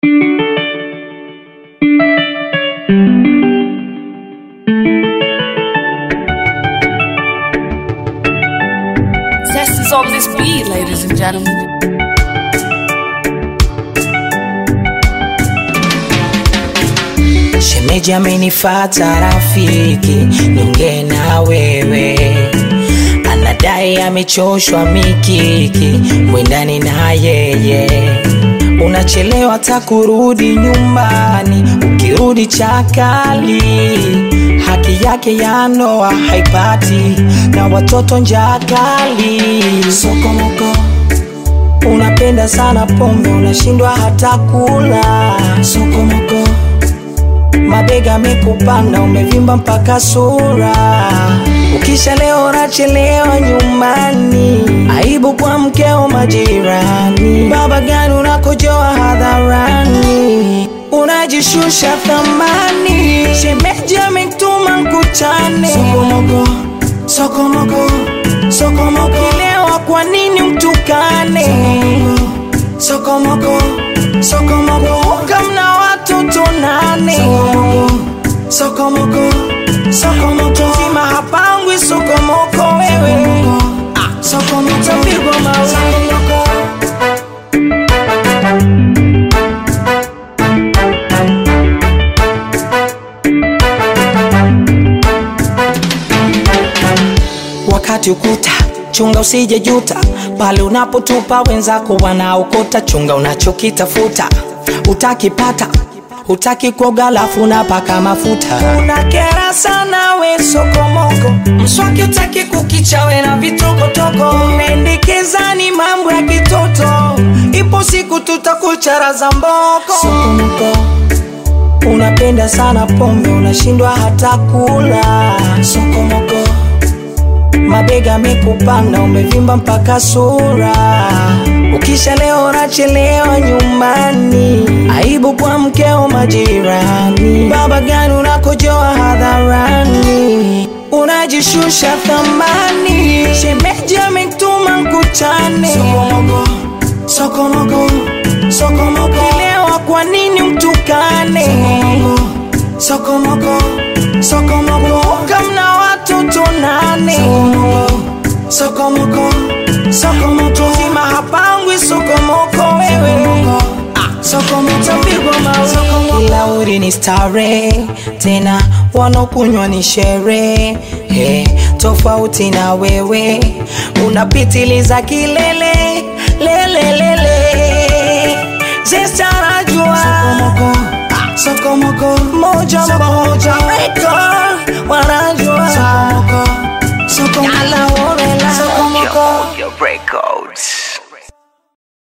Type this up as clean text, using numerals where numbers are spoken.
Zest is on this beat, ladies and gentlemen. Shemeji amenifata rafiki, niongee na wewe. Anadai amechoshwa mikiki, mwendani na yeye. Unachelewa takurudi nyumbani, ukirudi chakali. Haki yake ya ndoa haipati, na watoto njaa kali. Sokomoko, unapenda sana pombe, unashindwa hata kula. Sokomoko, mabega mekupanda, umevimba mpaka sura. Ukisha leo unachelewa nyumbani, aibu kwa mkeo majirani. Baba gani unakojoa hadharani, unajishusha thamani. Shemeji ametuma mkuchane. Sokomoko, sokomoko, sokomoko, ukilewa kwa nini mtukane? Sokomoko, sokomoko, ukamna watoto nane. Sokomoko, sokomoko, zima hapangwi. Sokomoko wewe, sokomoko, tapigwa mawe. Wakati ukuta, chunga usije juta. Pale unapotupa wenzako wanaokota. Chunga unachokitafuta, utakipata. Utaki kuoga alafu unapaka mafuta. Unakera sana we sokomoko, mswaki utaki kukichawe na vitokotoko. Unaendekeza ni mambo ya kitoto, ipo siku tutakucharaza mboko. Sokomoko, unapenda sana pombe, unashindwa hata kula. Sokomoko, mabega mekupanda, umevimba mpaka sura. Ukisha leo unachelewa nyumbani, aibu kwa mkeo majirani. Baba gani unakojoa hadharani, unajishusha thamani. Shemeji ametuma mkuchane. Sokomoko, sokomoko, sokomoko, ukilewa kwa nini mtukane? Sokomoko, sokomoko, ukamna watoto nane. Sokomoko, sokomoko, zima hapangwi. Sokomoko wewe, sokomoko, tapigwa mawe. Kila uri ni stare, tena wanokunywa ni sherehe. Tofauti na wewe, unapitiliza kilele. Lelelele, Zesta anajua. Sokomoko, sokomoko, moja moja record wanajua. Sokomoko, sokomoko, yala orela. Sokomoko, your records.